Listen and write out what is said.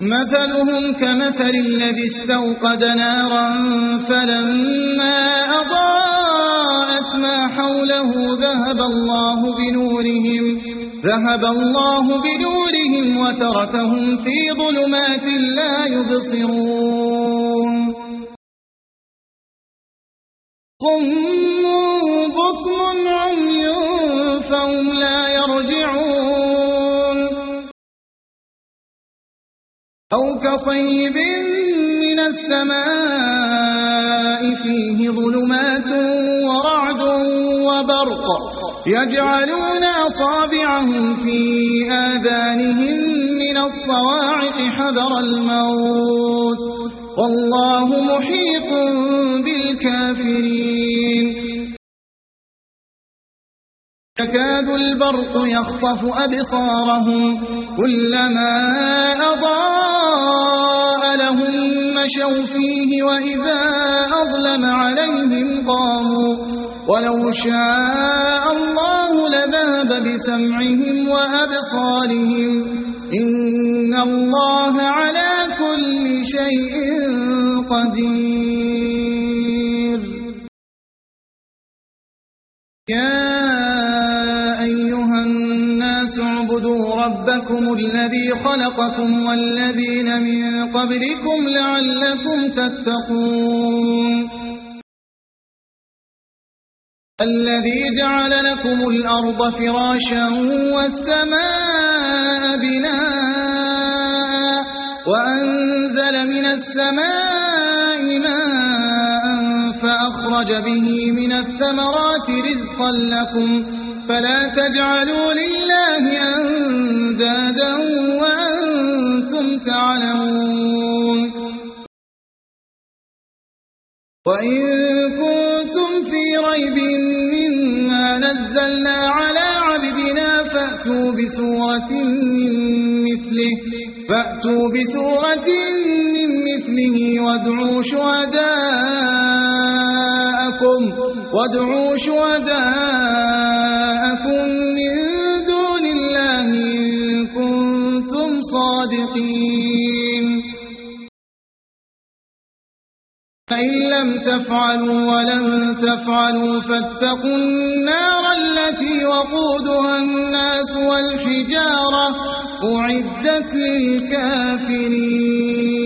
مثلهم كمثل الذي استوقد نارا فلما أضاءت ما حوله ذهب الله بنورهم وتركهم في ظلمات لا يبصرون صم بكم عمي فهم لا يرجعون أو كصيب من السماء فيه ظلمات ورعد وبرق يجعلون أصابعهم في آذانهم من الصواعق حذر الموت والله محيط بالكافرين يكاد البرق يخطف أبصارهم كلما أضاء لهم مشوا فيه وإذا أظلم عليهم قاموا ولو شاء الله لذهب بسمعهم وأبصارهم إن الله على كل شيء قدير يا أيها الناس اعبدوا ربكم الذي خلقكم والذين من قبلكم لعلكم تتقون الذي جعل لكم الأرض فراشا والسماء بناء وأنزل من السماء ماء فأخرج به من الثمرات رزقا لكم فلا تجعلوا لله أندادا وأنتم تعلمون وإن كنتم في ريب مما نزلنا على عبدنا فأتوا بسورة من مثله وادعوا شهداءكم من دون الله إن كنتم صادقين فإن لم تفعلوا ولن تفعلوا فاتقوا النار التي وقودها الناس والحجارة أعدت للكافرين